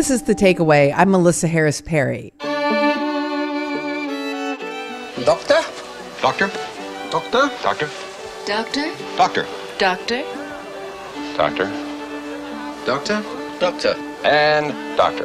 This is The Takeaway. I'm Melissa Harris Perry. Doctor? Doctor? Doctor? Doctor? Doctor? Doctor? Doctor? Doctor? Doctor? Doctor. And doctor.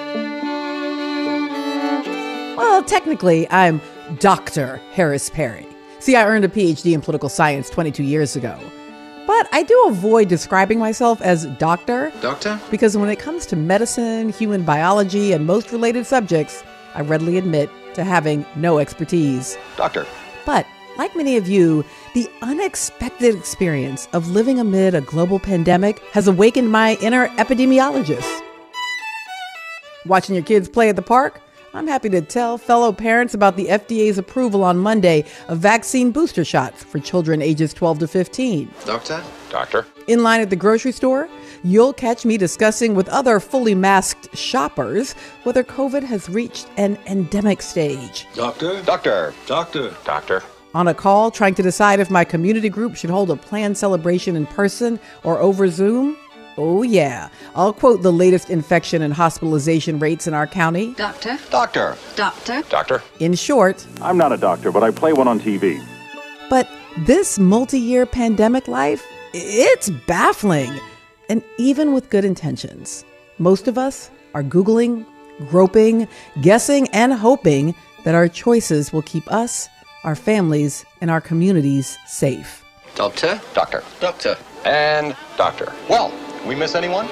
Well, technically, I'm Dr. Harris Perry. See, I earned a PhD in political science 22 years ago. But I do avoid describing myself as doctor. Doctor? Because when it comes to medicine, human biology, and most related subjects, I readily admit to having no expertise. Doctor. But like many of you, the unexpected experience of living amid a global pandemic has awakened my inner epidemiologist. Watching your kids play at the park? I'm happy to tell fellow parents about the FDA's approval on Monday of vaccine booster shots for children ages 12 to 15. Doctor? Doctor. In line at the grocery store, you'll catch me discussing with other fully masked shoppers whether COVID has reached an endemic stage. Doctor? Doctor. Doctor. Doctor. On a call, trying to decide if my community group should hold a planned celebration in person or over Zoom? Oh yeah, I'll quote the latest infection and hospitalization rates in our county. Doctor? Doctor. Doctor? Doctor. In short, I'm not a doctor, but I play one on TV. but this multi-year pandemic life, it's baffling. And even with good intentions, most of us are Googling, groping, guessing, and hoping that our choices will keep us, our families, and our communities safe. Doctor? Doctor. Doctor. And doctor. Well, we miss anyone?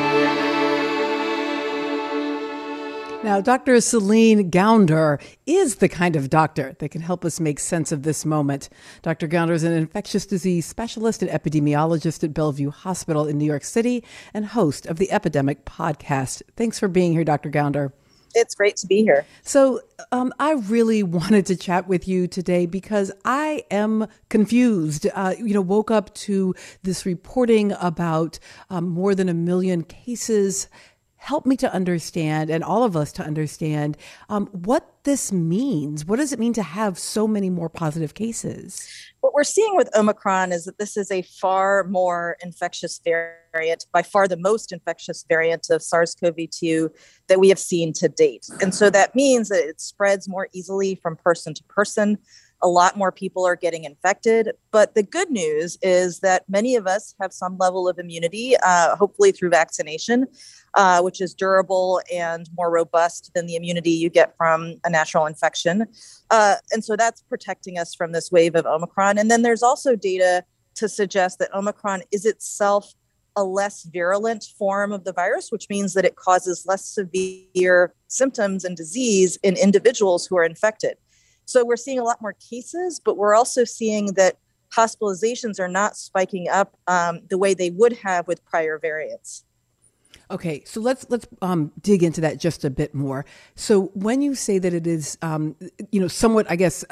Now, Dr. Celine Gounder is the kind of doctor that can help us make sense of this moment. Dr. Gounder is an infectious disease specialist and epidemiologist at Bellevue Hospital in New York City and host of the Epidemic Podcast. Thanks for being here, Dr. Gounder. It's great to be here. So I really wanted to chat with you today because I am confused. Woke up to this reporting about more than 1 million cases. Help me to understand, and all of us to understand, what this means. What does it mean to have so many more positive cases? What we're seeing with Omicron is that this is a far more infectious variant, by far the most infectious variant of SARS-CoV-2 that we have seen to date. And so that means that it spreads more easily from person to person. A lot more people are getting infected. But the good news is that many of us have some level of immunity, hopefully through vaccination, which is durable and more robust than the immunity you get from a natural infection. And so that's protecting us from this wave of Omicron. And then there's also data to suggest that Omicron is itself a less virulent form of the virus, which means that it causes less severe symptoms and disease in individuals who are infected. So we're seeing a lot more cases, but we're also seeing that hospitalizations are not spiking up the way they would have with prior variants. Okay, so let's dig into that just a bit more. So when you say that it is, somewhat, I guess,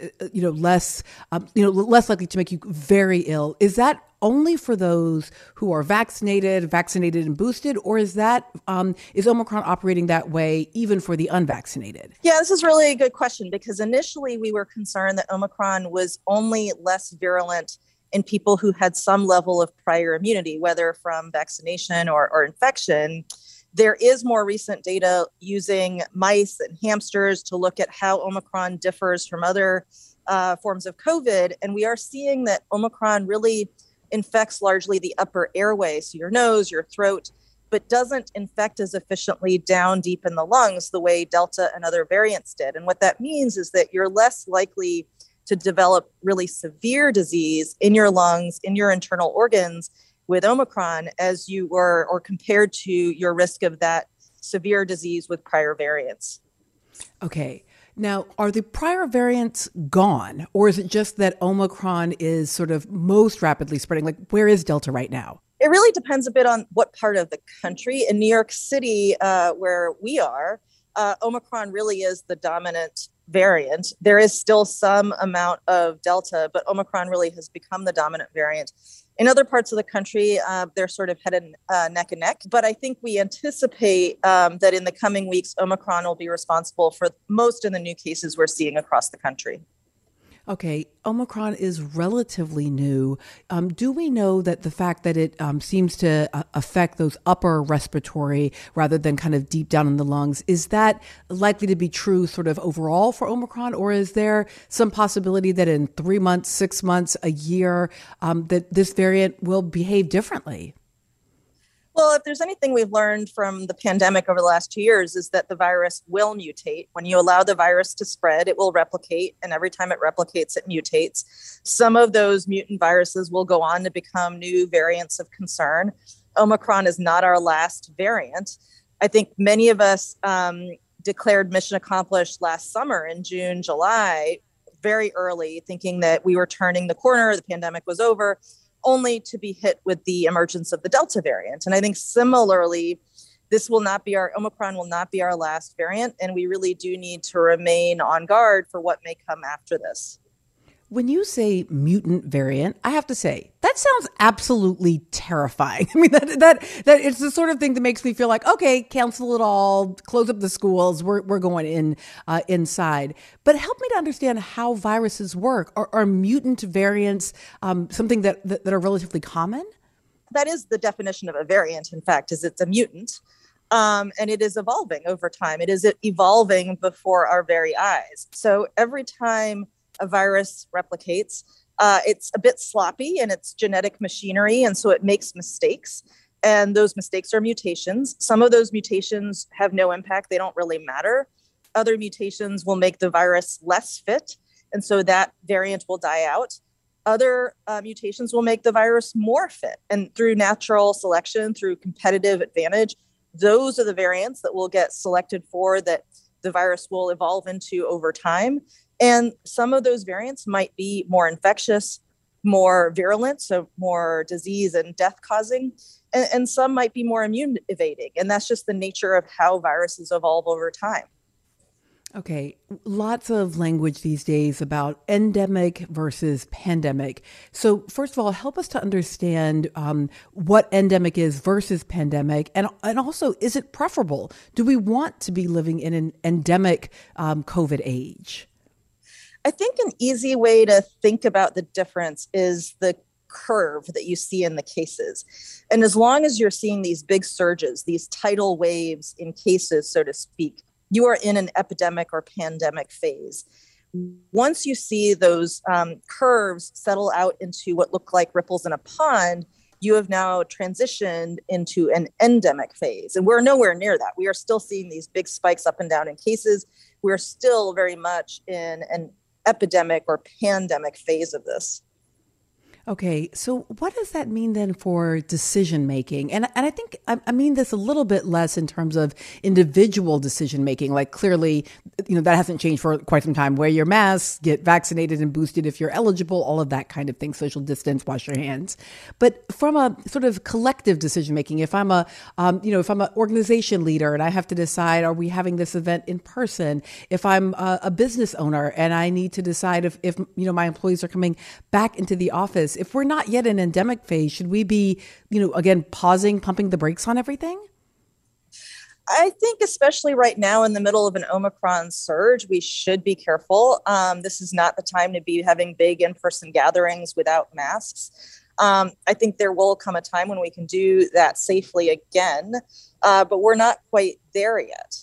less likely to make you very ill, is that only for those who are vaccinated and boosted, or is Omicron operating that way even for the unvaccinated? Yeah, this is really a good question, because initially we were concerned that Omicron was only less virulent in people who had some level of prior immunity, whether from vaccination or infection. There is more recent data using mice and hamsters to look at how Omicron differs from other forms of COVID. And we are seeing that Omicron really infects largely the upper airway, so your nose, your throat, but doesn't infect as efficiently down deep in the lungs the way Delta and other variants did. And what that means is that you're less likely to develop really severe disease in your lungs, in your internal organs with Omicron as you were, or compared to your risk of that severe disease with prior variants. Okay. Now, are the prior variants gone, or is it just that Omicron is sort of most rapidly spreading? Like, where is Delta right now? It really depends a bit on what part of the country. In New York City, where we are, Omicron really is the dominant variant. There is still some amount of Delta, but Omicron really has become the dominant variant. In other parts of the country, they're sort of headed neck and neck. But I think we anticipate that in the coming weeks, Omicron will be responsible for most of the new cases we're seeing across the country. Okay, Omicron is relatively new. Do we know that the fact that it seems to affect those upper respiratory rather than kind of deep down in the lungs, is that likely to be true sort of overall for Omicron? Or is there some possibility that in 3 months, 6 months, a year, that this variant will behave differently? Well, if there's anything we've learned from the pandemic over the last 2 years is that the virus will mutate. When you allow the virus to spread, it will replicate. And every time it replicates, it mutates. Some of those mutant viruses will go on to become new variants of concern. Omicron is not our last variant. I think many of us declared mission accomplished last summer in June, July, very early, thinking that we were turning the corner, the pandemic was over, only to be hit with the emergence of the Delta variant. And I think similarly, Omicron will not be our last variant. And we really do need to remain on guard for what may come after this. When you say mutant variant, I have to say that sounds absolutely terrifying. I mean, that it's the sort of thing that makes me feel like, okay, cancel it all, close up the schools, we're going inside. But help me to understand how viruses work. Are mutant variants something that are relatively common? That is the definition of a variant. In fact, is it's a mutant. And it is evolving over time. It is evolving before our very eyes. So every time a virus replicates, it's a bit sloppy in its genetic machinery, and so it makes mistakes. And those mistakes are mutations. Some of those mutations have no impact. They don't really matter. Other mutations will make the virus less fit, and so that variant will die out. Other mutations will make the virus more fit. And through natural selection, through competitive advantage, those are the variants that will get selected for, that the virus will evolve into over time. And some of those variants might be more infectious, more virulent, so more disease and death causing, and some might be more immune evading. And that's just the nature of how viruses evolve over time. Okay, lots of language these days about endemic versus pandemic. So first of all, help us to understand what endemic is versus pandemic. And also, is it preferable? Do we want to be living in an endemic COVID age? I think an easy way to think about the difference is the curve that you see in the cases. And as long as you're seeing these big surges, these tidal waves in cases, so to speak, you are in an epidemic or pandemic phase. Once you see those curves settle out into what look like ripples in a pond, you have now transitioned into an endemic phase. And we're nowhere near that. We are still seeing these big spikes up and down in cases. We're still very much in an epidemic or pandemic phase of this. Okay, so what does that mean then for decision making? And I think I mean this a little bit less in terms of individual decision making. Like clearly, that hasn't changed for quite some time. Wear your mask, get vaccinated and boosted if you're eligible, all of that kind of thing. Social distance, wash your hands. But from a sort of collective decision making, if I'm if I'm an organization leader and I have to decide, are we having this event in person? If I'm a business owner and I need to decide if my employees are coming back into the office. If we're not yet in endemic phase, should we be, again, pausing, pumping the brakes on everything? I think especially right now in the middle of an Omicron surge, we should be careful. This is not the time to be having big in-person gatherings without masks. I think there will come a time when we can do that safely again, but we're not quite there yet.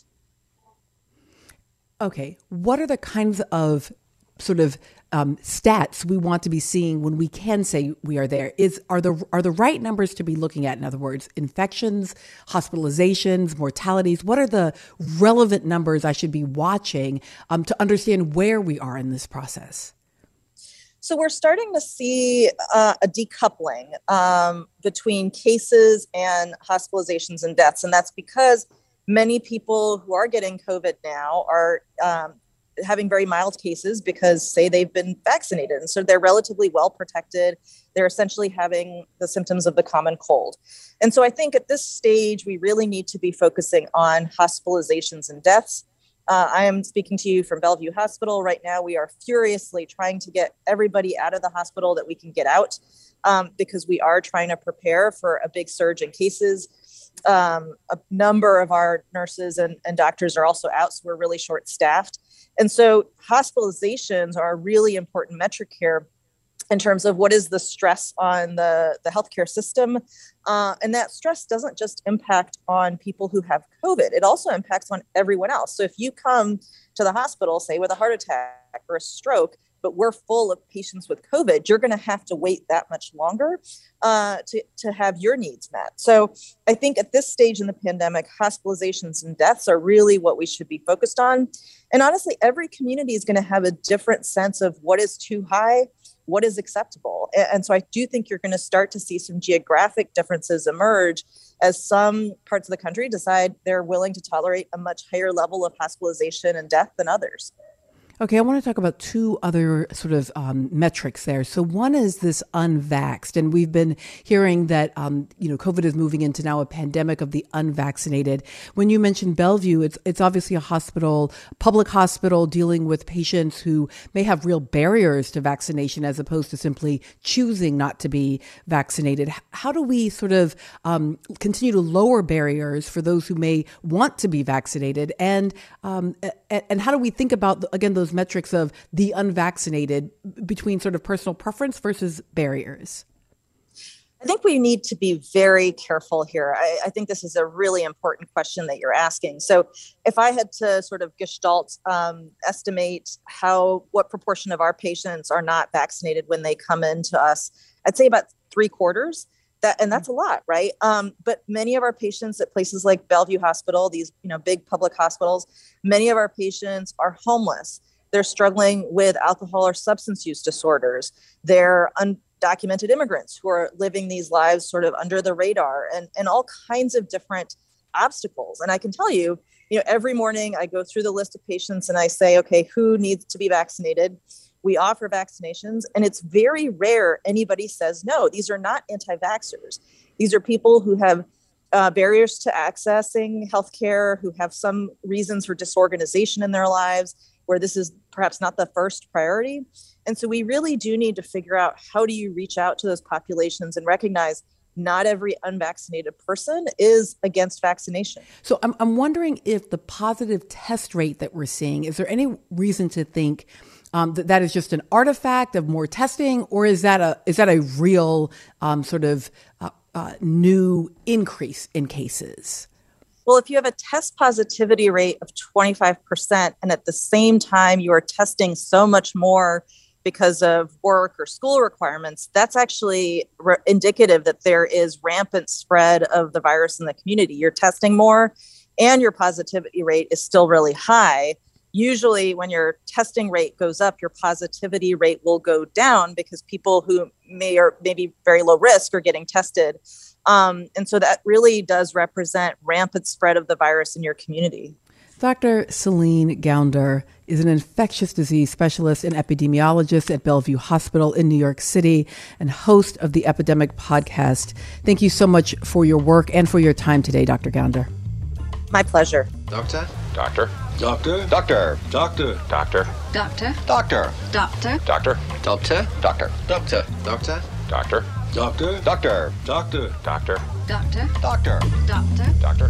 Okay. What are the kinds of sort of stats we want to be seeing when we can say we are there? Are the right numbers to be looking at? In other words, infections, hospitalizations, mortalities. What are the relevant numbers I should be watching to understand where we are in this process? So we're starting to see a decoupling between cases and hospitalizations and deaths, and that's because many people who are getting COVID now are having very mild cases because, say, they've been vaccinated. And so they're relatively well protected. They're essentially having the symptoms of the common cold. And so I think at this stage, we really need to be focusing on hospitalizations and deaths. I am speaking to you from Bellevue Hospital right now. We are furiously trying to get everybody out of the hospital that we can get out because we are trying to prepare for a big surge in cases. A number of our nurses and doctors are also out, so we're really short-staffed. And so hospitalizations are a really important metric here in terms of what is the stress on the healthcare system. And that stress doesn't just impact on people who have COVID, it also impacts on everyone else. So if you come to the hospital, say with a heart attack or a stroke, but we're full of patients with COVID, you're going to have to wait that much longer to have your needs met. So I think at this stage in the pandemic, hospitalizations and deaths are really what we should be focused on. And honestly, every community is going to have a different sense of what is too high, what is acceptable. And so I do think you're going to start to see some geographic differences emerge as some parts of the country decide they're willing to tolerate a much higher level of hospitalization and death than others. Okay, I want to talk about two other sort of metrics there. So one is this unvaxxed, and we've been hearing that COVID is moving into now a pandemic of the unvaccinated. When you mentioned Bellevue, it's obviously a hospital, public hospital, dealing with patients who may have real barriers to vaccination as opposed to simply choosing not to be vaccinated. How do we sort of continue to lower barriers for those who may want to be vaccinated, and how do we think about again those metrics of the unvaccinated between sort of personal preference versus barriers? I think we need to be very careful here. I think this is a really important question that you're asking. So if I had to sort of gestalt estimate what proportion of our patients are not vaccinated when they come into us, I'd say about 3/4. And that's a lot, right? But many of our patients at places like Bellevue Hospital, these big public hospitals, many of our patients are homeless. They're struggling with alcohol or substance use disorders. They're undocumented immigrants who are living these lives sort of under the radar and all kinds of different obstacles. And I can tell you, every morning I go through the list of patients and I say, okay, who needs to be vaccinated? We offer vaccinations, and it's very rare anybody says no. These are not anti-vaxxers. These are people who have barriers to accessing healthcare, who have some reasons for disorganization in their lives, where this is perhaps not the first priority. And so we really do need to figure out, how do you reach out to those populations and recognize not every unvaccinated person is against vaccination. So I'm wondering if the positive test rate that we're seeing, is there any reason to think that is just an artifact of more testing, or is that a real new increase in cases? Well, if you have a test positivity rate of 25%, and at the same time you are testing so much more because of work or school requirements, that's actually indicative that there is rampant spread of the virus in the community. You're testing more and your positivity rate is still really high. Usually when your testing rate goes up, your positivity rate will go down because people who may be very low risk are getting tested. And so that really does represent rampant spread of the virus in your community. Dr. Celine Gounder is an infectious disease specialist and epidemiologist at Bellevue Hospital in New York City and host of the Epidemic Podcast. Thank you so much for your work and for your time today, Dr. Gounder. My pleasure. Doctor? Doctor. Doctor? Doctor. Doctor? Doctor. Doctor. Doctor. Doctor. Doctor. Doctor? Doctor. Doctor? Doctor? Doctor. Doctor? Doctor. Doctor? Doctor. Doctor. Doctor. Doctor. Doctor.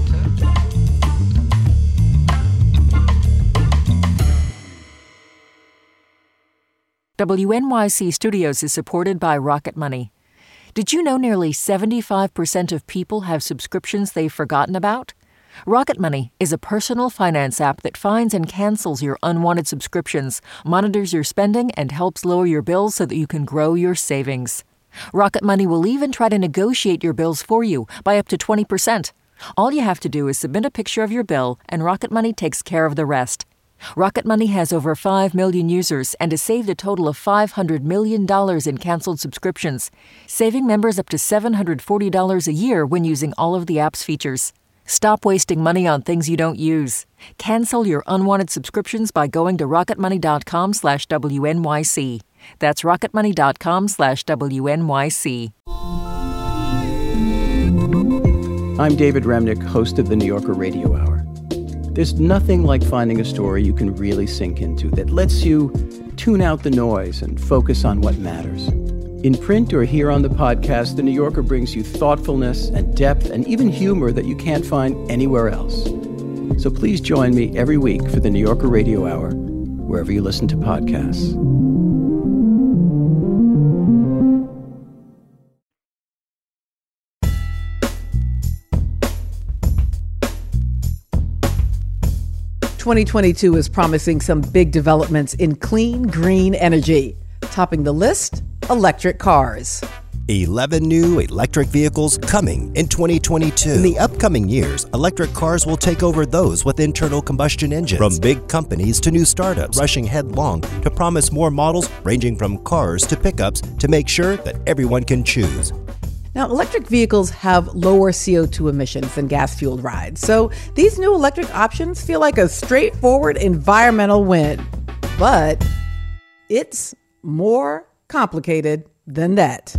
WNYC Studios is supported by Rocket Money. Did you know nearly 75% of people have subscriptions they've forgotten about? Rocket Money is a personal finance app that finds and cancels your unwanted subscriptions, monitors your spending, and helps lower your bills so that you can grow your savings. Rocket Money will even try to negotiate your bills for you by up to 20%. All you have to do is submit a picture of your bill, and Rocket Money takes care of the rest. Rocket Money has over 5 million users and has saved a total of $500 million in canceled subscriptions, saving members up to $740 a year when using all of the app's features. Stop wasting money on things you don't use. Cancel your unwanted subscriptions by going to rocketmoney.com/WNYC. That's rocketmoney.com/WNYC. I'm David Remnick, host of the New Yorker Radio Hour. There's nothing like finding a story you can really sink into that lets you tune out the noise and focus on what matters. In print or here on the podcast, The New Yorker brings you thoughtfulness and depth and even humor that you can't find anywhere else. So please join me every week for The New Yorker Radio Hour, wherever you listen to podcasts. "2022 is promising some big developments in clean, green energy. Topping the list, electric cars. 11 new electric vehicles coming in 2022. In the upcoming years, electric cars will take over those with internal combustion engines. From big companies to new startups, rushing headlong to promise more models ranging from cars to pickups to make sure that everyone can choose. Now, electric vehicles have lower CO2 emissions than gas-fueled rides, so these new electric options feel like a straightforward environmental win. But it's more complicated than that.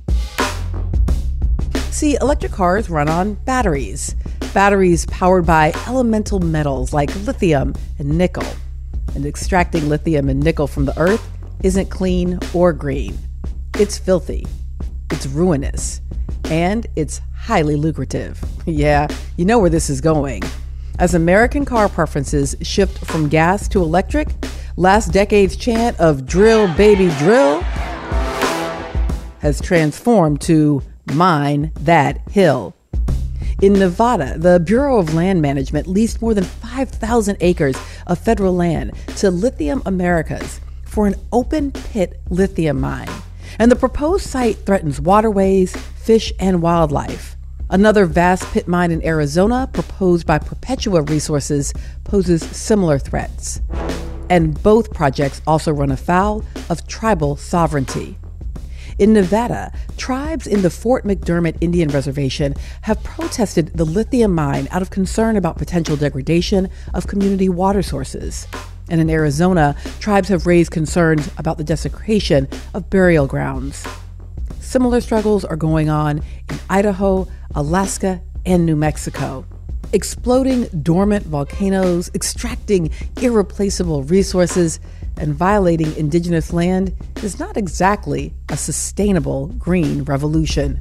See, electric cars run on batteries. Batteries powered by elemental metals like lithium and nickel. And extracting lithium and nickel from the earth isn't clean or green. It's filthy. It's ruinous. And it's highly lucrative. Yeah, you know where this is going. As American car preferences shift from gas to electric, last decade's chant of "drill, baby, drill" has transformed to "mine that hill." In Nevada, the Bureau of Land Management leased more than 5,000 acres of federal land to Lithium Americas for an open-pit lithium mine. And the proposed site threatens waterways, fish, and wildlife. Another vast pit mine in Arizona, proposed by Perpetua Resources, poses similar threats. And both projects also run afoul of tribal sovereignty. In Nevada, tribes in the Fort McDermott Indian Reservation have protested the lithium mine out of concern about potential degradation of community water sources. And in Arizona, tribes have raised concerns about the desecration of burial grounds. Similar struggles are going on in Idaho, Alaska, and New Mexico. Exploding dormant volcanoes, extracting irreplaceable resources, and violating indigenous land is not exactly a sustainable green revolution.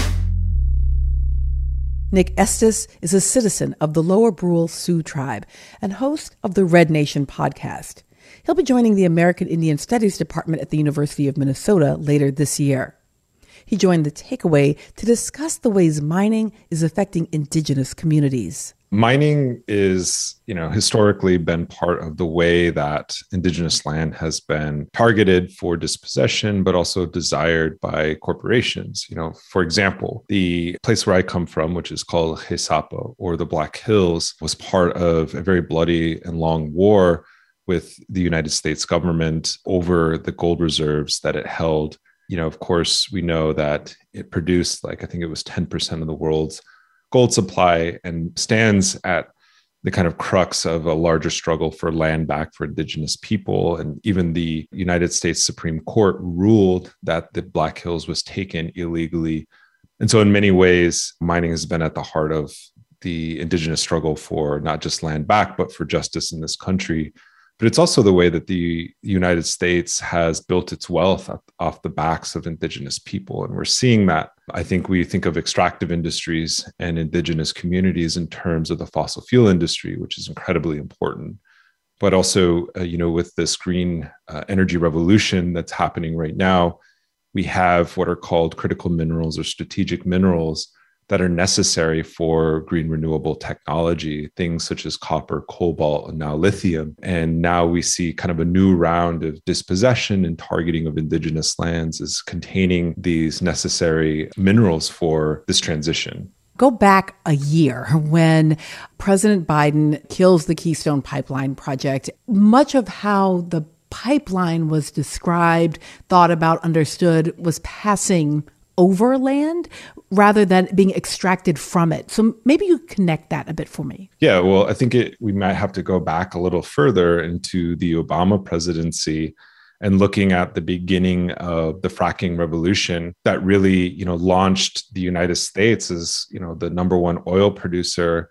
Nick Estes is a citizen of the Lower Brule Sioux Tribe and host of the Red Nation podcast. He'll be joining the American Indian Studies Department at the University of Minnesota later this year. He joined The Takeaway to discuss the ways mining is affecting indigenous communities. Mining is, historically been part of the way that indigenous land has been targeted for dispossession, but also desired by corporations. For example, the place where I come from, which is called Hesapa, or the Black Hills, was part of a very bloody and long war with the United States government over the gold reserves that it held. Of course, we know that it produced, I think it was 10% of the world's gold supply, and stands at the kind of crux of a larger struggle for land back for indigenous people. And even the United States Supreme Court ruled that the Black Hills was taken illegally. And so in many ways, mining has been at the heart of the indigenous struggle for not just land back, but for justice in this country. But it's also the way that the United States has built its wealth off the backs of indigenous people. And we're seeing that. I think we think of extractive industries and indigenous communities in terms of the fossil fuel industry, which is incredibly important. But also, with this green energy revolution that's happening right now, we have what are called critical minerals or strategic minerals that are necessary for green renewable technology, things such as copper, cobalt, and now lithium. And now we see kind of a new round of dispossession and targeting of indigenous lands as containing these necessary minerals for this transition. Go back a year when President Biden kills the Keystone Pipeline project. Much of how the pipeline was described, thought about, understood was passing over land rather than being extracted from it. So maybe you connect that a bit for me. Yeah, well, I think we might have to go back a little further into the Obama presidency and looking at the beginning of the fracking revolution that really, launched the United States as, the number one oil producer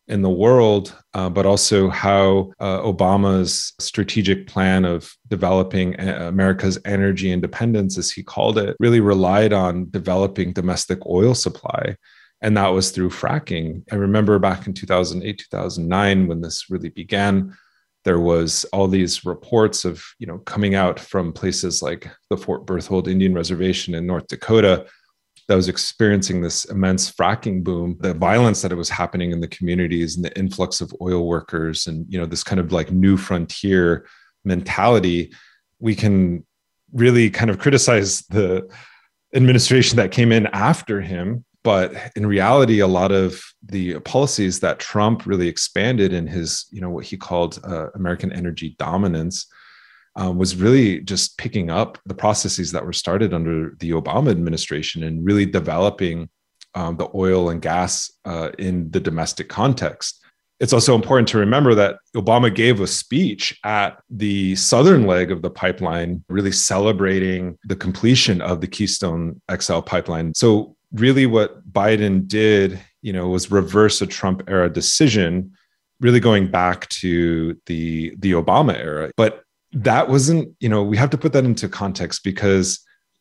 in the world, but also how Obama's strategic plan of developing America's energy independence, as he called it, really relied on developing domestic oil supply. And that was through fracking. I remember back in 2008, 2009, when this really began, there was all these reports of, coming out from places like the Fort Berthold Indian Reservation in North Dakota that was experiencing this immense fracking boom, the violence that it was happening in the communities and the influx of oil workers and, this kind of like new frontier mentality. We can really kind of criticize the administration that came in after him. But in reality, a lot of the policies that Trump really expanded in his, what he called American energy dominance, was really just picking up the processes that were started under the Obama administration and really developing the oil and gas in the domestic context. It's also important to remember that Obama gave a speech at the southern leg of the pipeline, really celebrating the completion of the Keystone XL pipeline. So really what Biden did, was reverse a Trump era decision, really going back to the Obama era. But that wasn't, we have to put that into context, because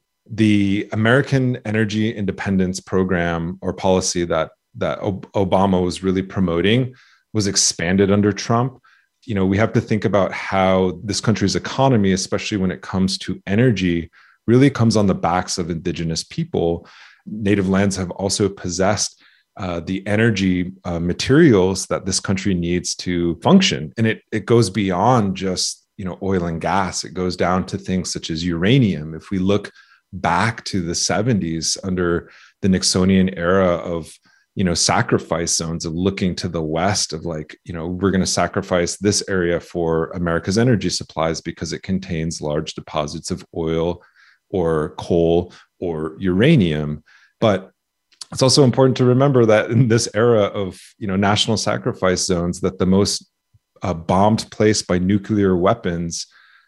the American Energy Independence Program or policy that Obama was really promoting was expanded under Trump. We have to think about how this country's economy, especially when it comes to energy, really comes on the backs of indigenous people. Native lands have also possessed the energy materials that this country needs to function. And it goes beyond just oil and gas. It goes down to things such as uranium. If we look back to the 70s under the Nixonian era of, sacrifice zones, of looking to the West of like, we're going to sacrifice this area for America's energy supplies because it contains large deposits of oil or coal or uranium. But it's also important to remember that in this era of, national sacrifice zones, that the most bombed place by nuclear weapons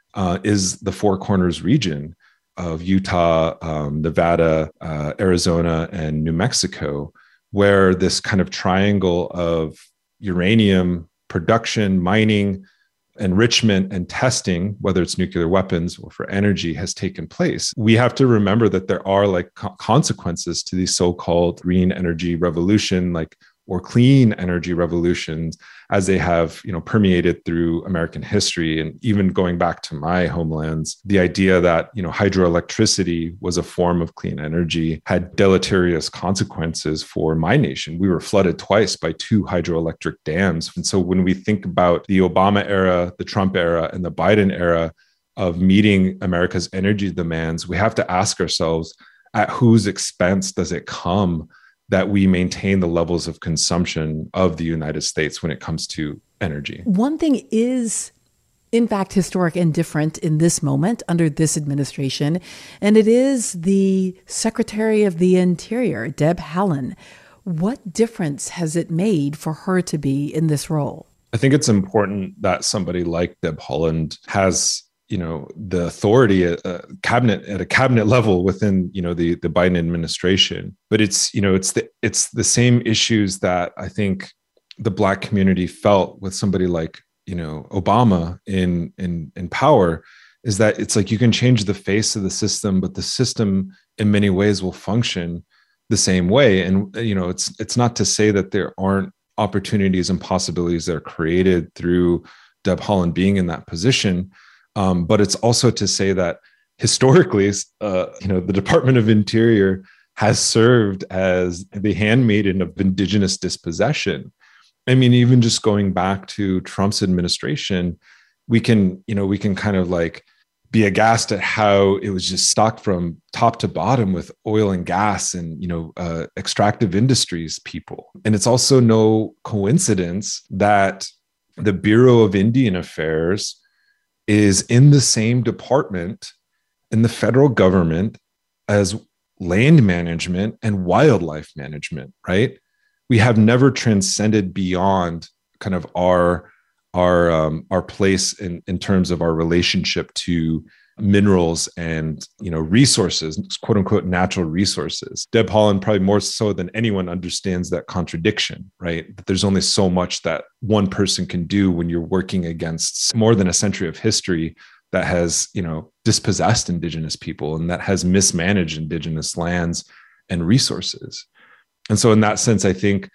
is the Four Corners region of Utah, Nevada, Arizona, and New Mexico, where this kind of triangle of uranium production, mining, enrichment, and testing, whether it's nuclear weapons or for energy, has taken place. We have to remember that there are consequences to the so-called green energy revolution, or clean energy revolutions, as they have, permeated through American history. And even going back to my homelands, the idea that, hydroelectricity was a form of clean energy had deleterious consequences for my nation. We were flooded twice by 2 hydroelectric dams. And so when we think about the Obama era, the Trump era, and the Biden era of meeting America's energy demands, we have to ask ourselves, at whose expense does it come that we maintain the levels of consumption of the United States when it comes to energy? One thing is, in fact, historic and different in this moment under this administration, and it is the Secretary of the Interior, Deb Haaland. What difference has it made for her to be in this role? I think it's important that somebody like Deb Haaland has the authority at a cabinet level within, the Biden administration. But it's the same issues that I think the Black community felt with somebody like, Obama in power, is that it's like you can change the face of the system, but the system in many ways will function the same way. And, it's not to say that there aren't opportunities and possibilities that are created through Deb Haaland being in that position. But it's also to say that historically, the Department of Interior has served as the handmaiden of indigenous dispossession. I mean, even just going back to Trump's administration, we can kind of be aghast at how it was just stocked from top to bottom with oil and gas and, extractive industries people. And it's also no coincidence that the Bureau of Indian Affairs is in the same department in the federal government as land management and wildlife management, right? We have never transcended beyond kind of our place in terms of our relationship to minerals and, resources, quote unquote, natural resources. Deb Haaland, probably more so than anyone, understands that contradiction, right? That there's only so much that one person can do when you're working against more than a century of history that has, dispossessed Indigenous people and that has mismanaged Indigenous lands and resources. And so in that sense, I think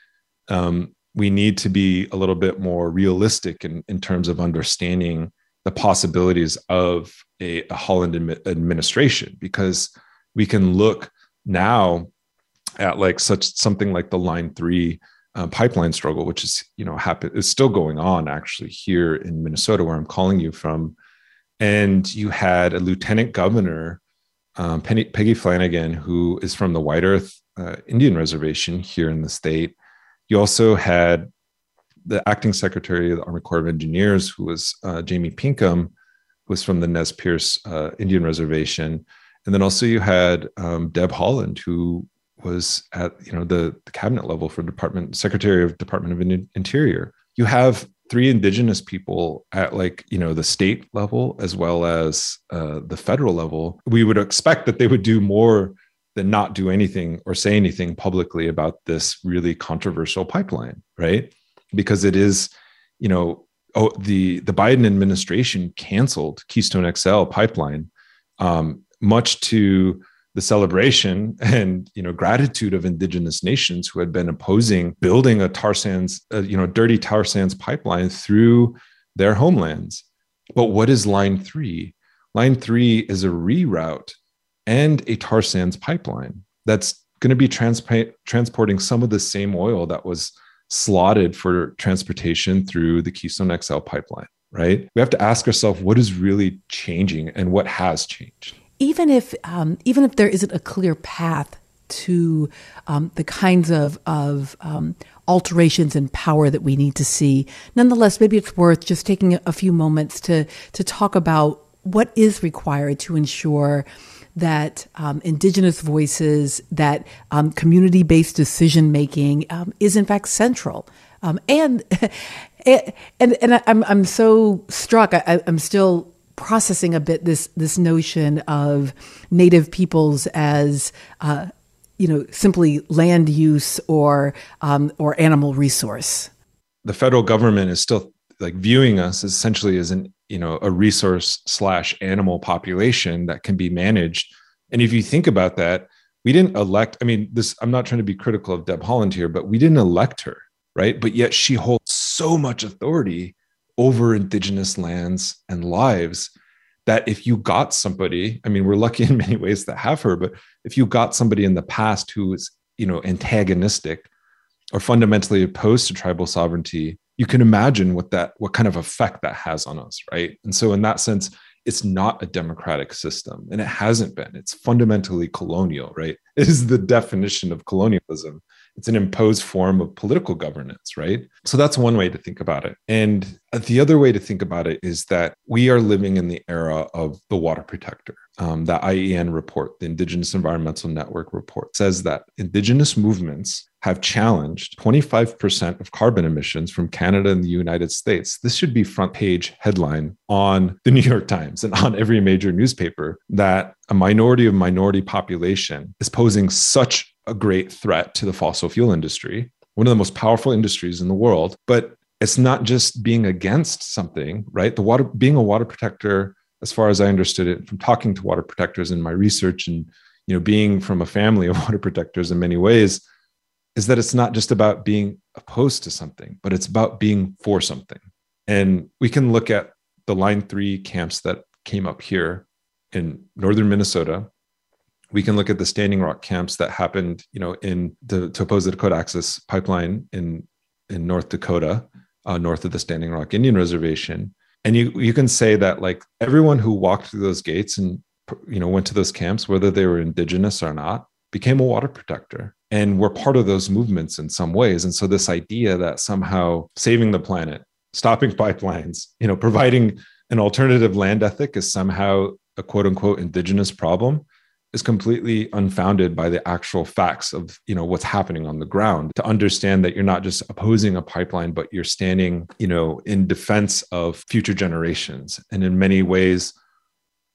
we need to be a little bit more realistic in terms of understanding the possibilities of a Haaland administration, because we can look now at like something like the Line 3 pipeline struggle, which is, is still going on actually here in Minnesota, where I'm calling you from. And you had a lieutenant governor, Peggy Flanagan, who is from the White Earth Indian Reservation here in the state. You also had the acting secretary of the Army Corps of Engineers, who was Jamie Pinkham, who was from the Nez Perce Indian Reservation. And then also you had Deb Haaland, who was at the cabinet level for Secretary of Department of Interior. You have 3 Indigenous people at the state level as well as the federal level. We would expect that they would do more than not do anything or say anything publicly about this really controversial pipeline, right? Because it is, the Biden administration canceled Keystone XL pipeline, much to the celebration and gratitude of Indigenous nations who had been opposing building a tar sands, dirty tar sands pipeline through their homelands. But what is Line 3? Line 3 is a reroute and a tar sands pipeline that's going to be transporting some of the same oil that was slotted for transportation through the Keystone XL pipeline, right? We have to ask ourselves what is really changing and what has changed. Even if there isn't a clear path to the kinds of alterations in power that we need to see, nonetheless, maybe it's worth just taking a few moments to talk about what is required to ensure that Indigenous voices, that community-based decision-making is in fact central. And I'm so struck. I'm still processing a bit this notion of Native peoples as simply land use or animal resource. The federal government is still viewing us essentially as a resource / animal population that can be managed. And if you think about that, we didn't elect, I'm not trying to be critical of Deb Haaland here, but we didn't elect her, right? But yet she holds so much authority over Indigenous lands and lives that if you got somebody, we're lucky in many ways to have her, but if you got somebody in the past who is, antagonistic or fundamentally opposed to tribal sovereignty, you can imagine what kind of effect that has on us, right? And so in that sense, it's not a democratic system, and it hasn't been. It's fundamentally colonial, right? It is the definition of colonialism. It's an imposed form of political governance, right? So that's one way to think about it. And the other way to think about it is that we are living in the era of the water protector. That IEN report, the Indigenous Environmental Network report, says that Indigenous movements have challenged 25% of carbon emissions from Canada and the United States. This should be front page headline on the New York Times and on every major newspaper, that a minority population is posing such a great threat to the fossil fuel industry, one of the most powerful industries in the world. But it's not just being against something, right? Being a water protector, as far as I understood it from talking to water protectors in my research and being from a family of water protectors in many ways, is that it's not just about being opposed to something, but it's about being for something. And we can look at the Line 3 camps that came up here in northern Minnesota. We can look at the Standing Rock camps that happened, to oppose the Dakota Access Pipeline in North Dakota, north of the Standing Rock Indian Reservation. And you can say that everyone who walked through those gates and went to those camps, whether they were Indigenous or not, became a water protector. And we're part of those movements in some ways. And so this idea that somehow saving the planet, stopping pipelines, providing an alternative land ethic is somehow a quote unquote Indigenous problem is completely unfounded by the actual facts of, what's happening on the ground. To understand that you're not just opposing a pipeline, but you're standing, in defense of future generations. And in many ways,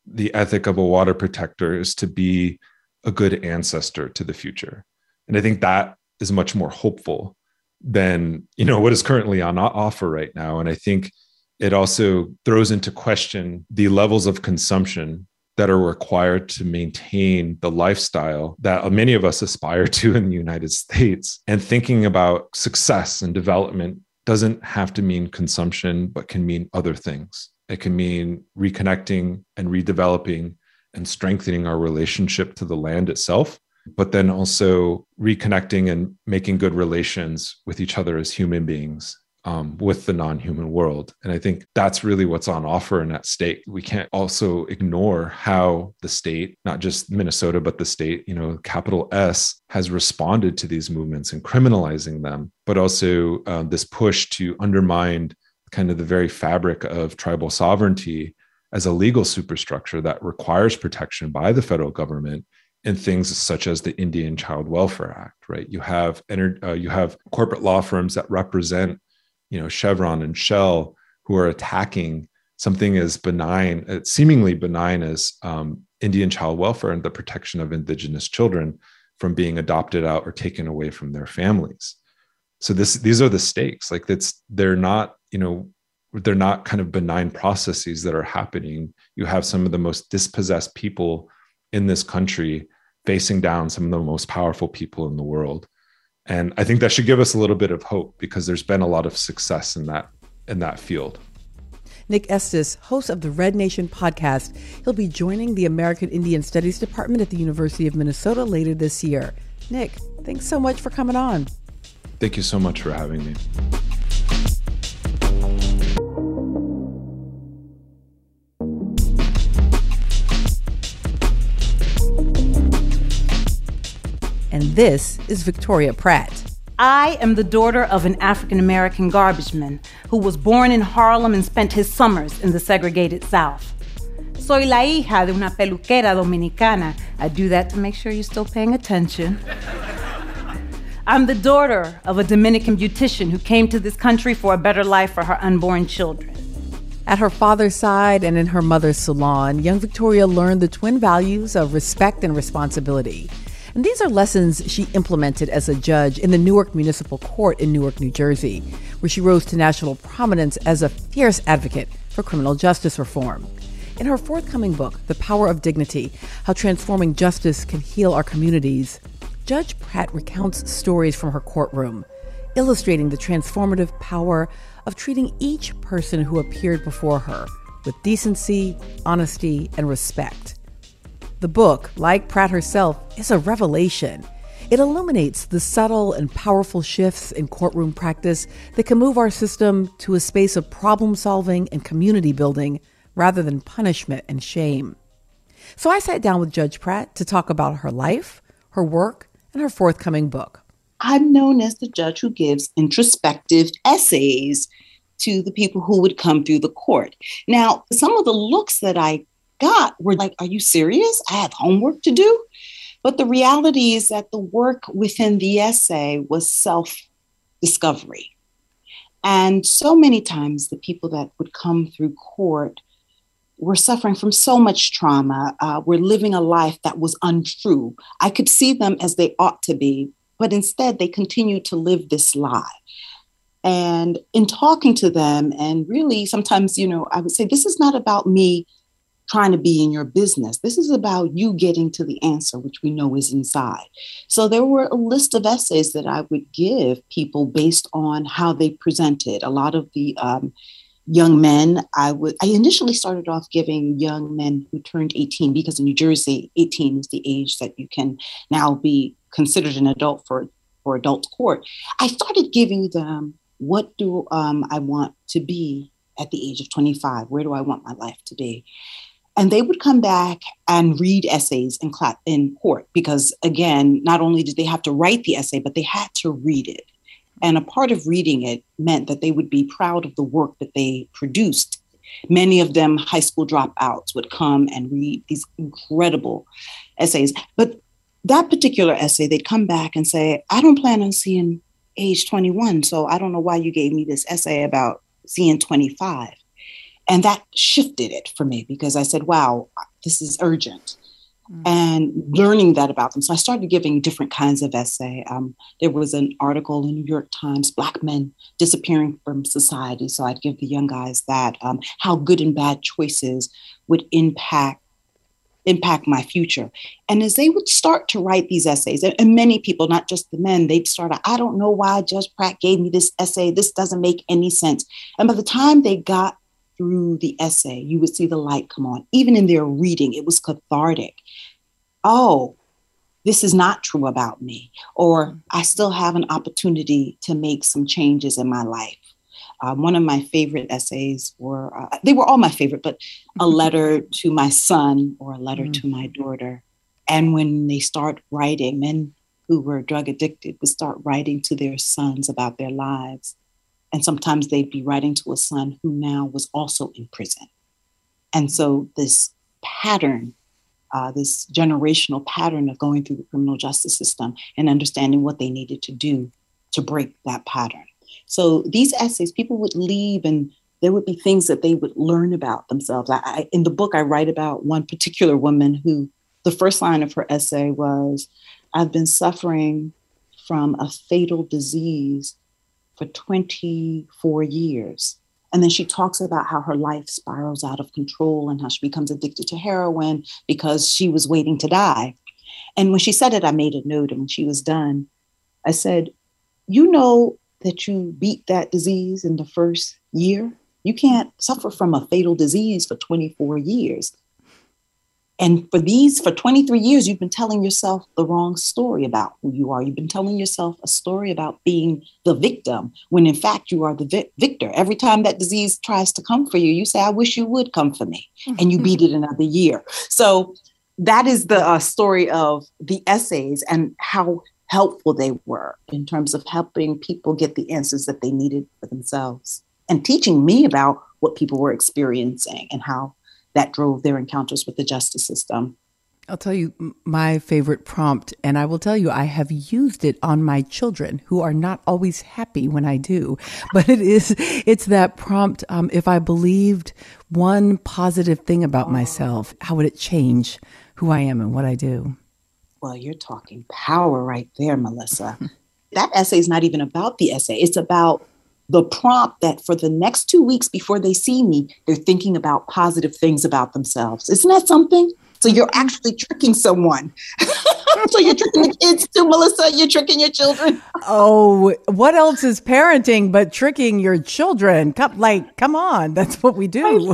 the ethic of a water protector is to be a good ancestor to the future. And I think that is much more hopeful than, what is currently on offer right now. And I think it also throws into question the levels of consumption that are required to maintain the lifestyle that many of us aspire to in the United States. And thinking about success and development doesn't have to mean consumption, but can mean other things. It can mean reconnecting and redeveloping and strengthening our relationship to the land itself, but then also reconnecting and making good relations with each other as human beings, with the non-human world. And I think that's really what's on offer and at stake. We can't also ignore how the state, not just Minnesota, but the state, capital S, has responded to these movements and criminalizing them, but also this push to undermine kind of the very fabric of tribal sovereignty as a legal superstructure that requires protection by the federal government in things such as the Indian Child Welfare Act, right? You have corporate law firms that represent Chevron and Shell, who are attacking something as benign, seemingly benign as Indian child welfare and the protection of Indigenous children from being adopted out or taken away from their families. So these are the stakes. Like they're not kind of benign processes that are happening. You have some of the most dispossessed people in this country facing down some of the most powerful people in the world. And I think that should give us a little bit of hope, because there's been a lot of success in that field. Nick Estes, host of the Red Nation podcast, he'll be joining the American Indian Studies Department at the University of Minnesota later this year. Nick, thanks so much for coming on. Thank you so much for having me. And this is Victoria Pratt. I am the daughter of an African-American garbage man who was born in Harlem and spent his summers in the segregated South. Soy la hija de una peluquera dominicana. I do that to make sure you're still paying attention. I'm the daughter of a Dominican beautician who came to this country for a better life for her unborn children. At her father's side and in her mother's salon, young Victoria learned the twin values of respect and responsibility. And these are lessons she implemented as a judge in the Newark Municipal Court in Newark, New Jersey, where she rose to national prominence as a fierce advocate for criminal justice reform. In her forthcoming book, The Power of Dignity: How Transforming Justice Can Heal Our Communities, Judge Pratt recounts stories from her courtroom, illustrating the transformative power of treating each person who appeared before her with decency, honesty, and respect. The book, like Pratt herself, is a revelation. It illuminates the subtle and powerful shifts in courtroom practice that can move our system to a space of problem solving and community building rather than punishment and shame. So I sat down with Judge Pratt to talk about her life, her work, and her forthcoming book. I'm known as the judge who gives introspective essays to the people who would come through the court. Now, some of the looks that I got were like, are you serious? I have homework to do? But the reality is that the work within the essay was self-discovery. And so many times the people that would come through court were suffering from so much trauma, were living a life that was untrue. I could see them as they ought to be, but instead they continued to live this lie. And in talking to them, and really sometimes, I would say, this is not about me trying to be in your business. This is about you getting to the answer, which we know is inside. So there were a list of essays that I would give people based on how they presented. A lot of the young men, I initially started off giving young men who turned 18, because in New Jersey, 18 is the age that you can now be considered an adult for adult court. I started giving them, what do I want to be at the age of 25? Where do I want my life to be? And they would come back and read essays in court, because, again, not only did they have to write the essay, but they had to read it. And a part of reading it meant that they would be proud of the work that they produced. Many of them, high school dropouts, would come and read these incredible essays. But that particular essay, they'd come back and say, I don't plan on seeing age 21, so I don't know why you gave me this essay about seeing 25. And that shifted it for me, because I said, wow, this is urgent. And learning that about them. So I started giving different kinds of essay. There was an article in New York Times, Black Men Disappearing from Society. So I'd give the young guys that, how good and bad choices would impact my future. And as they would start to write these essays, and many people, not just the men, they'd start, I don't know why Judge Pratt gave me this essay. This doesn't make any sense. And by the time they got through the essay, you would see the light come on. Even in their reading, it was cathartic. Oh, this is not true about me, or I still have an opportunity to make some changes in my life. One of my favorite essays were, they were all my favorite, but a letter to my son or a letter to my daughter. And when they start writing, men who were drug addicted would start writing to their sons about their lives. And sometimes they'd be writing to a son who now was also in prison. And so this pattern, this generational pattern of going through the criminal justice system and understanding what they needed to do to break that pattern. So these essays, people would leave and there would be things that they would learn about themselves. In the book, I write about one particular woman who the first line of her essay was, I've been suffering from a fatal disease for 24 years. And then she talks about how her life spirals out of control and how she becomes addicted to heroin because she was waiting to die. And when she said it, I made a note. And when she was done, I said, you know that you beat that disease in the first year? You can't suffer from a fatal disease for 24 years. And for 23 years, you've been telling yourself the wrong story about who you are. You've been telling yourself a story about being the victim, when in fact you are the victor. Every time that disease tries to come for you, you say, I wish you would come for me. And you beat it another year. So that is the story of the essays and how helpful they were in terms of helping people get the answers that they needed for themselves and teaching me about what people were experiencing and how that drove their encounters with the justice system. I'll tell you my favorite prompt, and I will tell you I have used it on my children who are not always happy when I do. But it's that prompt, if I believed one positive thing about myself, how would it change who I am and what I do? Well, you're talking power right there, Melissa. That essay is not even about the essay. It's about the prompt that for the next 2 weeks before they see me, they're thinking about positive things about themselves. Isn't that something? So you're actually tricking someone. So you're tricking the kids too, Melissa. You're tricking your children. Oh, what else is parenting but tricking your children? Come on. That's what we do.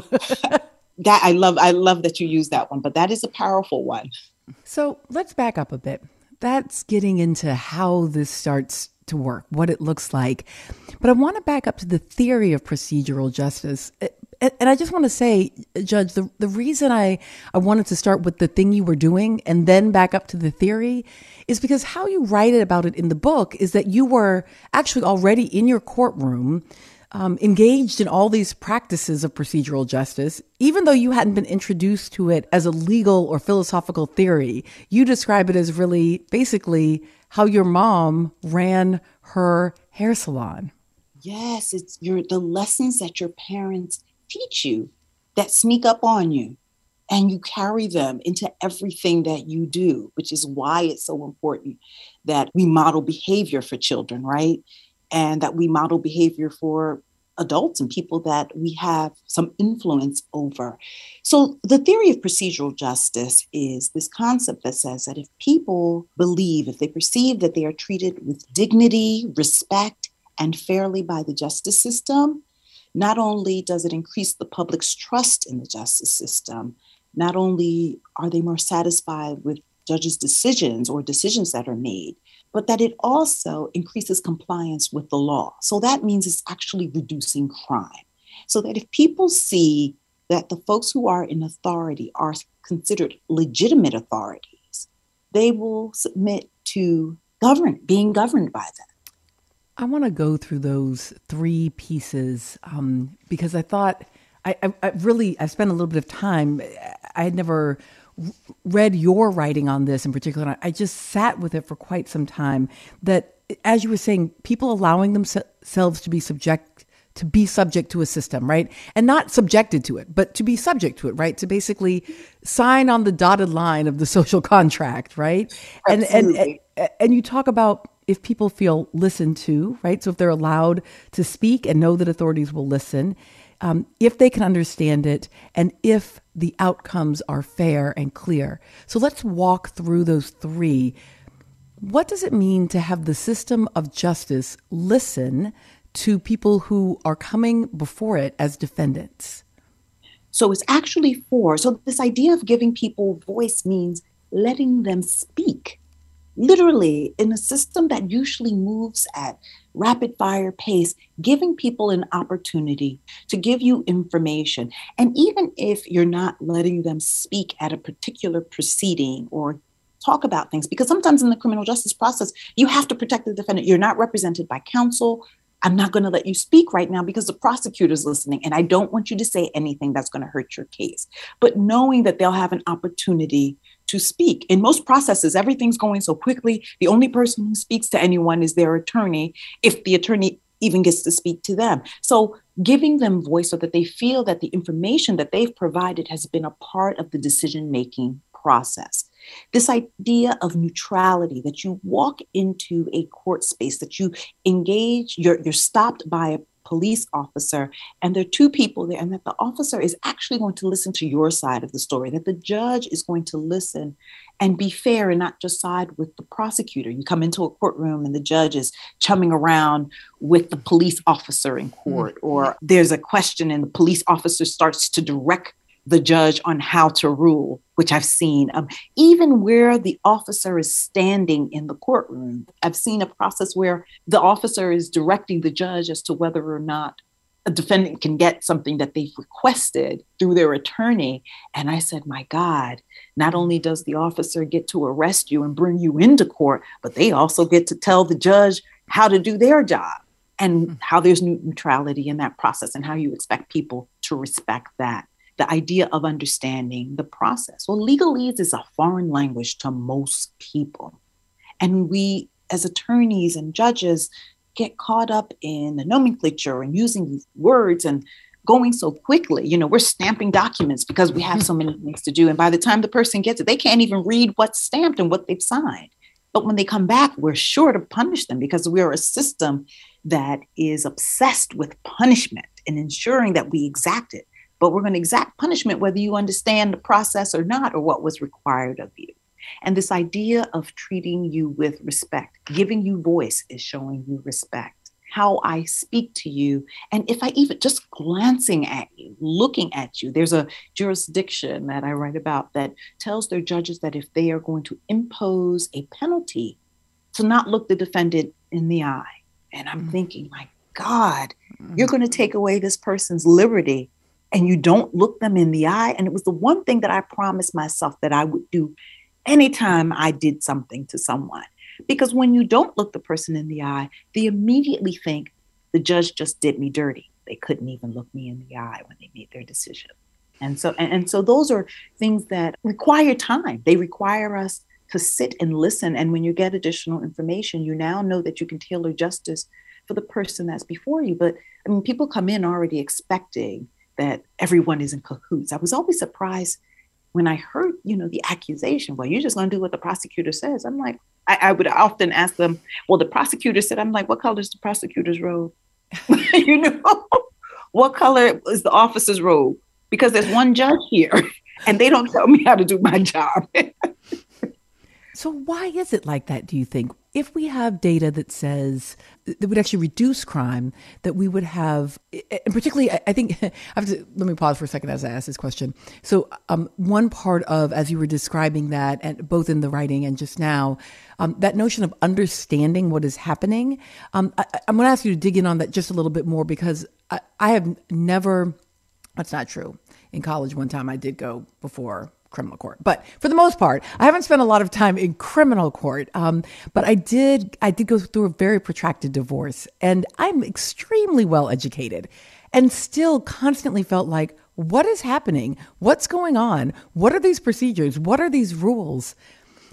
I love that you use that one, but that is a powerful one. So let's back up a bit. That's getting into how this starts to work, what it looks like. But I want to back up to the theory of procedural justice. And I just want to say, Judge, the reason I wanted to start with the thing you were doing and then back up to the theory is because how you write about it in the book is that you were actually already in your courtroom engaged in all these practices of procedural justice, even though you hadn't been introduced to it as a legal or philosophical theory. You describe it as really basically how your mom ran her hair salon. Yes, it's the lessons that your parents teach you that sneak up on you, and you carry them into everything that you do, which is why it's so important that we model behavior for children, right? And that we model behavior for adults and people that we have some influence over. So the theory of procedural justice is this concept that says that if people believe, if they perceive that they are treated with dignity, respect, and fairly by the justice system, not only does it increase the public's trust in the justice system, not only are they more satisfied with judges' decisions or decisions that are made, but that it also increases compliance with the law. So that means it's actually reducing crime. So that if people see that the folks who are in authority are considered legitimate authorities, they will submit to being governed by them. I want to go through those three pieces because I thought I spent a little bit of time. I had never read your writing on this in particular. I just sat with it for quite some time. That, as you were saying, people allowing themselves to be subject to be subject to a system, right? And not subjected to it, but to be subject to it, right? To basically sign on the dotted line of the social contract, right? And you talk about if people feel listened to, right? So if they're allowed to speak and know that authorities will listen, if they can understand it, and if the outcomes are fair and clear. So let's walk through those three. What does it mean to have the system of justice listen to people who are coming before it as defendants? So it's actually so this idea of giving people voice means letting them speak. Literally, in a system that usually moves at rapid fire pace, giving people an opportunity to give you information. And even if you're not letting them speak at a particular proceeding or talk about things, because sometimes in the criminal justice process, you have to protect the defendant. You're not represented by counsel. I'm not going to let you speak right now because the prosecutor's listening, and I don't want you to say anything that's going to hurt your case. But knowing that they'll have an opportunity to speak. In most processes, everything's going so quickly. The only person who speaks to anyone is their attorney, if the attorney even gets to speak to them. So giving them voice so that they feel that the information that they've provided has been a part of the decision-making process. This idea of neutrality, that you walk into a court space, that you engage, you're stopped by a police officer, and there are two people there, and that the officer is actually going to listen to your side of the story, that the judge is going to listen and be fair and not just side with the prosecutor. You come into a courtroom and the judge is chumming around with the police officer in court, or there's a question and the police officer starts to direct the judge on how to rule, which I've seen. Even where the officer is standing in the courtroom, I've seen a process where the officer is directing the judge as to whether or not a defendant can get something that they've requested through their attorney. And I said, my God, not only does the officer get to arrest you and bring you into court, but they also get to tell the judge how to do their job and how there's neutrality in that process and how you expect people to respect that. The idea of understanding the process. Well, legalese is a foreign language to most people. And we, as attorneys and judges, get caught up in the nomenclature and using these words and going so quickly. You know, we're stamping documents because we have so many things to do. And by the time the person gets it, they can't even read what's stamped and what they've signed. But when they come back, we're sure to punish them because we're a system that is obsessed with punishment and ensuring that we exact it. But we're going to exact punishment whether you understand the process or not, or what was required of you. And this idea of treating you with respect, giving you voice, is showing you respect. How I speak to you, and if I even just glancing at you, looking at you, there's a jurisdiction that I write about that tells their judges that if they are going to impose a penalty, to not look the defendant in the eye. And I'm thinking, my God, you're going to take away this person's liberty and you don't look them in the eye. And it was the one thing that I promised myself that I would do anytime I did something to someone. Because when you don't look the person in the eye, they immediately think the judge just did me dirty. They couldn't even look me in the eye when they made their decision. And so those are things that require time. They require us to sit and listen. And when you get additional information, you now know that you can tailor justice for the person that's before you. But I mean, people come in already expecting that everyone is in cahoots. I was always surprised when I heard, the accusation, well, you're just going to do what the prosecutor says. I'm like, I would often ask them, well, the prosecutor said, I'm like, what color is the prosecutor's robe? What color is the officer's robe? Because there's one judge here and they don't tell me how to do my job. So why is it like that, do you think? If we have data that says that would actually reduce crime, that we would have, and particularly, I think, let me pause for a second as I ask this question. So one part of, as you were describing that, and both in the writing and just now, that notion of understanding what is happening, I'm going to ask you to dig in on that just a little bit more, because I have never, that's not true. In college one time I did go before criminal court, but for the most part, I haven't spent a lot of time in criminal court. But I did go through a very protracted divorce, and I'm extremely well educated and still constantly felt like, what is happening? What's going on? What are these procedures? What are these rules?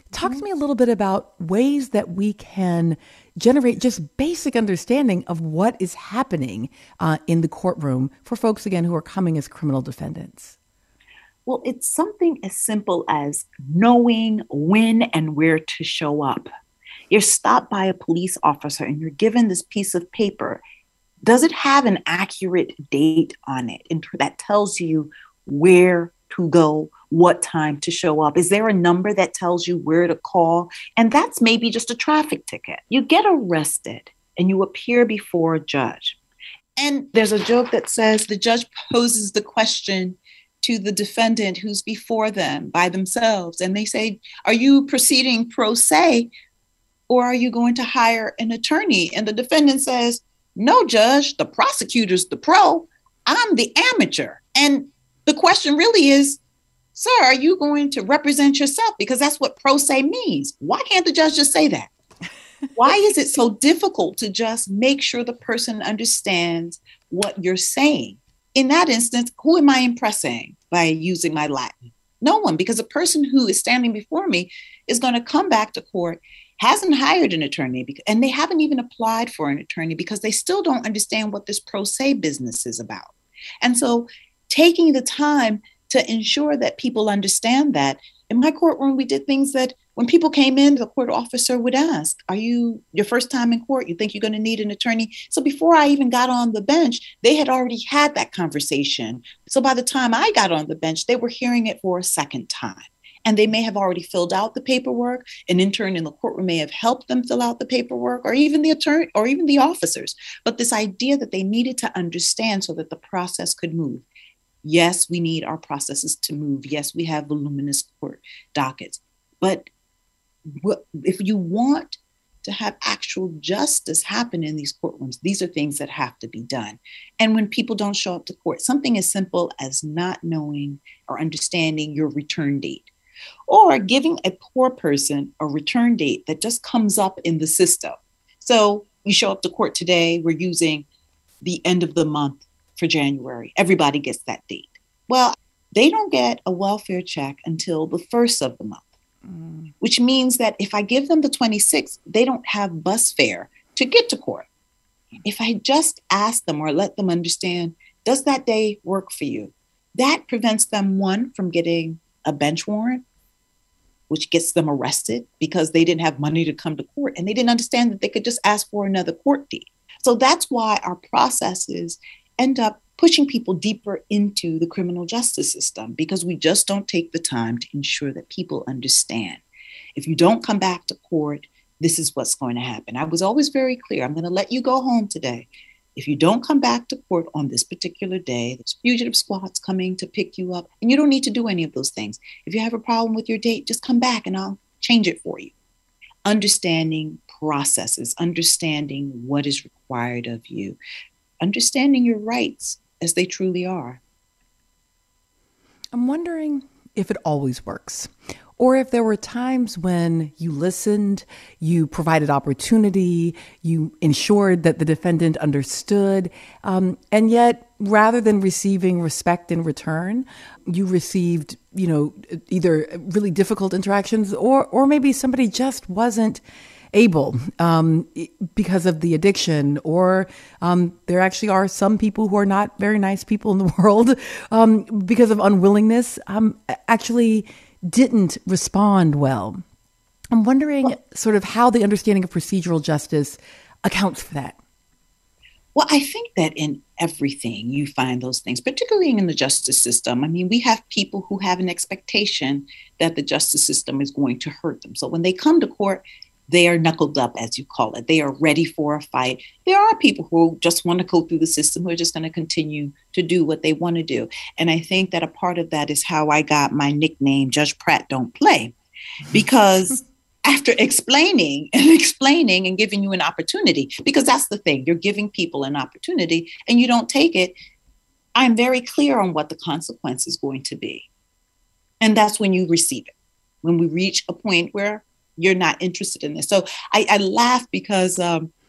Talk to me a little bit about ways that we can generate just basic understanding of what is happening in the courtroom for folks, again, who are coming as criminal defendants. Well, it's something as simple as knowing when and where to show up. You're stopped by a police officer and you're given this piece of paper. Does it have an accurate date on it that tells you where to go, what time to show up? Is there a number that tells you where to call? And that's maybe just a traffic ticket. You get arrested and you appear before a judge. And there's a joke that says the judge poses the question to the defendant who's before them by themselves. And they say, are you proceeding pro se or are you going to hire an attorney? And the defendant says, no, judge, the prosecutor's the pro. I'm the amateur. And the question really is, sir, are you going to represent yourself? Because that's what pro se means. Why can't the judge just say that? Why is it so difficult to just make sure the person understands what you're saying? In that instance, who am I impressing by using my Latin? No one, because the person who is standing before me is going to come back to court, hasn't hired an attorney, and they haven't even applied for an attorney because they still don't understand what this pro se business is about. And so taking the time to ensure that people understand that. In my courtroom, we did things that when people came in, the court officer would ask, are you your first time in court? You think you're going to need an attorney? So before I even got on the bench, they had already had that conversation. So by the time I got on the bench, they were hearing it for a second time. And they may have already filled out the paperwork. An intern in the courtroom may have helped them fill out the paperwork, or even the attorney, or even the officers. But this idea that they needed to understand so that the process could move. Yes, we need our processes to move. Yes, we have voluminous court dockets. But if you want to have actual justice happen in these courtrooms, these are things that have to be done. And when people don't show up to court, something as simple as not knowing or understanding your return date, or giving a poor person a return date that just comes up in the system. So you show up to court today, we're using the end of the month for January. Everybody gets that date. Well, they don't get a welfare check until the first of the month, which means that if I give them the 26th, they don't have bus fare to get to court. If I just ask them or let them understand, does that day work for you? That prevents them, one, from getting a bench warrant, which gets them arrested because they didn't have money to come to court and they didn't understand that they could just ask for another court date. So that's why our processes end up pushing people deeper into the criminal justice system, because we just don't take the time to ensure that people understand. If you don't come back to court, this is what's going to happen. I was always very clear. I'm going to let you go home today. If you don't come back to court on this particular day, there's fugitive squad's coming to pick you up, and you don't need to do any of those things. If you have a problem with your date, just come back and I'll change it for you. Understanding processes, understanding what is required of you, understanding your rights as they truly are. I'm wondering if it always works, or if there were times when you listened, you provided opportunity, you ensured that the defendant understood, and yet rather than receiving respect in return, you received, either really difficult interactions or maybe somebody just wasn't able because of the addiction, or there actually are some people who are not very nice people in the world because of unwillingness, actually didn't respond well. I'm wondering sort of how the understanding of procedural justice accounts for that. Well, I think that in everything you find those things, particularly in the justice system. I mean, we have people who have an expectation that the justice system is going to hurt them. So when they come to court, they are knuckled up, as you call it. They are ready for a fight. There are people who just want to go through the system, who are just going to continue to do what they want to do. And I think that a part of that is how I got my nickname, Judge Pratt Don't Play, because after explaining and giving you an opportunity, because that's the thing, you're giving people an opportunity and you don't take it, I'm very clear on what the consequence is going to be. And that's when you receive it, when we reach a point where you're not interested in this. So I laugh because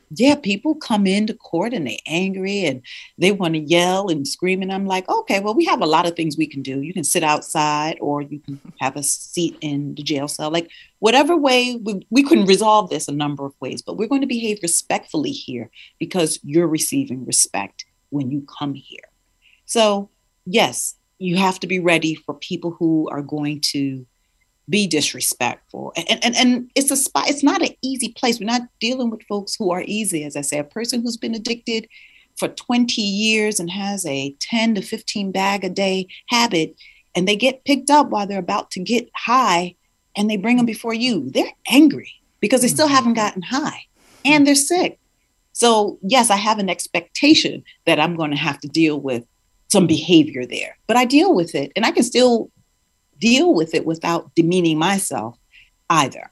yeah, people come into court and they're angry and they want to yell and scream. And I'm like, okay, well, we have a lot of things we can do. You can sit outside or you can have a seat in the jail cell. Like whatever way we can resolve this a number of ways, but we're going to behave respectfully here because you're receiving respect when you come here. So yes, you have to be ready for people who are going to be disrespectful. And it's a spot, it's not an easy place. We're not dealing with folks who are easy. As I say, a person who's been addicted for 20 years and has a 10 to 15 bag a day habit, and they get picked up while they're about to get high and they bring them before you. They're angry because they still haven't gotten high and they're sick. So yes, I have an expectation that I'm going to have to deal with some behavior there, but I deal with it and I can still deal with it without demeaning myself either.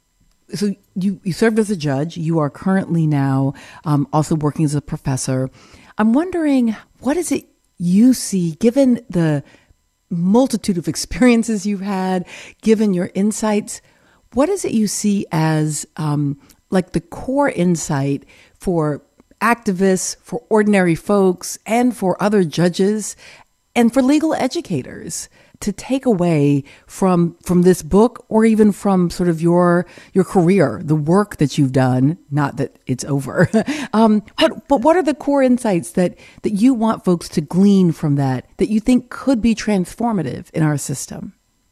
So you served as a judge. You are currently now also working as a professor. I'm wondering, what is it you see, given the multitude of experiences you've had, given your insights, what is it you see as like the core insight for activists, for ordinary folks, and for other judges, and for legal educators to take away from this book, or even from sort of your career, the work that you've done, not that it's over. But what are the core insights that you want folks to glean from that you think could be transformative in our system?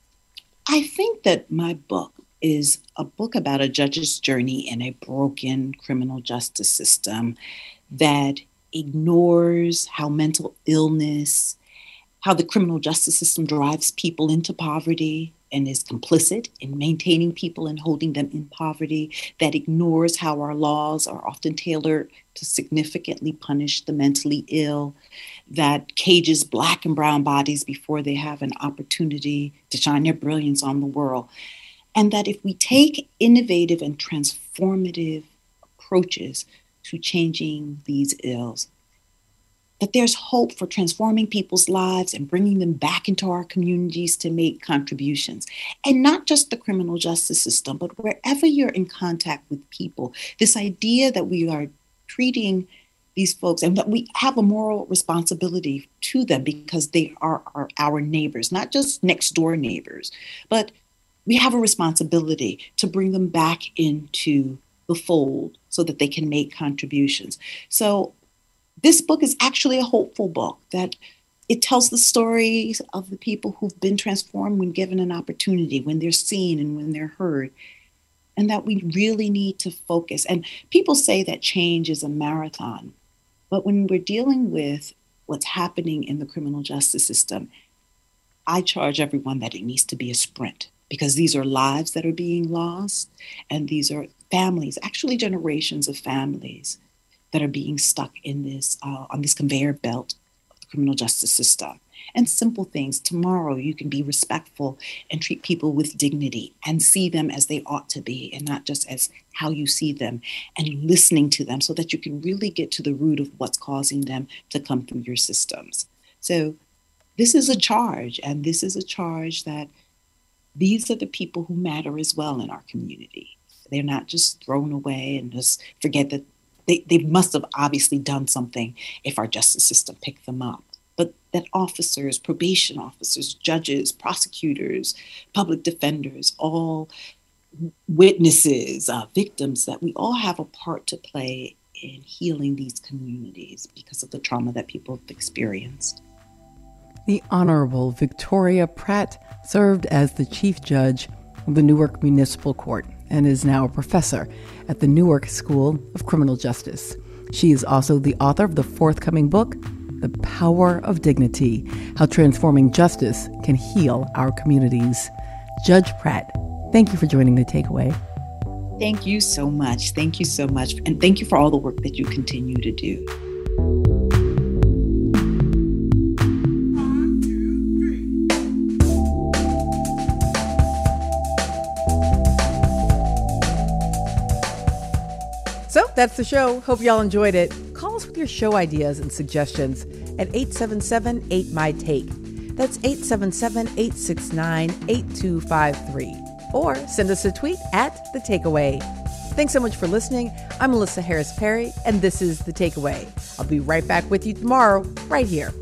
I think that my book is a book about a judge's journey in a broken criminal justice system that ignores how mental illness, how the criminal justice system drives people into poverty and is complicit in maintaining people and holding them in poverty, that ignores how our laws are often tailored to significantly punish the mentally ill, that cages Black and brown bodies before they have an opportunity to shine their brilliance on the world. And that if we take innovative and transformative approaches to changing these ills, that there's hope for transforming people's lives and bringing them back into our communities to make contributions. And not just the criminal justice system, but wherever you're in contact with people, this idea that we are treating these folks and that we have a moral responsibility to them because they are our neighbors, not just next door neighbors, but we have a responsibility to bring them back into the fold so that they can make contributions. So this book is actually a hopeful book, that it tells the stories of the people who've been transformed when given an opportunity, when they're seen and when they're heard, and that we really need to focus. And people say that change is a marathon, but when we're dealing with what's happening in the criminal justice system, I charge everyone that it needs to be a sprint, because these are lives that are being lost, and these are families, actually generations of families that are being stuck in this on this conveyor belt of the criminal justice system. And simple things. Tomorrow, you can be respectful and treat people with dignity and see them as they ought to be and not just as how you see them, and listening to them so that you can really get to the root of what's causing them to come through your systems. So this is a charge, and this is a charge that these are the people who matter as well in our community. They're not just thrown away and just forget that they must have obviously done something if our justice system picked them up. But that officers, probation officers, judges, prosecutors, public defenders, all witnesses, victims, that we all have a part to play in healing these communities because of the trauma that people have experienced. The Honorable Victoria Pratt served as the Chief Judge of the Newark Municipal Court and is now a professor at the Newark School of Criminal Justice. She is also the author of the forthcoming book, The Power of Dignity: How Transforming Justice Can Heal Our Communities. Judge Pratt, thank you for joining The Takeaway. Thank you so much. Thank you so much. And thank you for all the work that you continue to do. So that's the show. Hope y'all enjoyed it. Call us with your show ideas and suggestions at 877-8MY-TAKE. That's 877-869-8253. Or send us a tweet at The Takeaway. Thanks so much for listening. I'm Melissa Harris Perry, and this is The Takeaway. I'll be right back with you tomorrow, right here.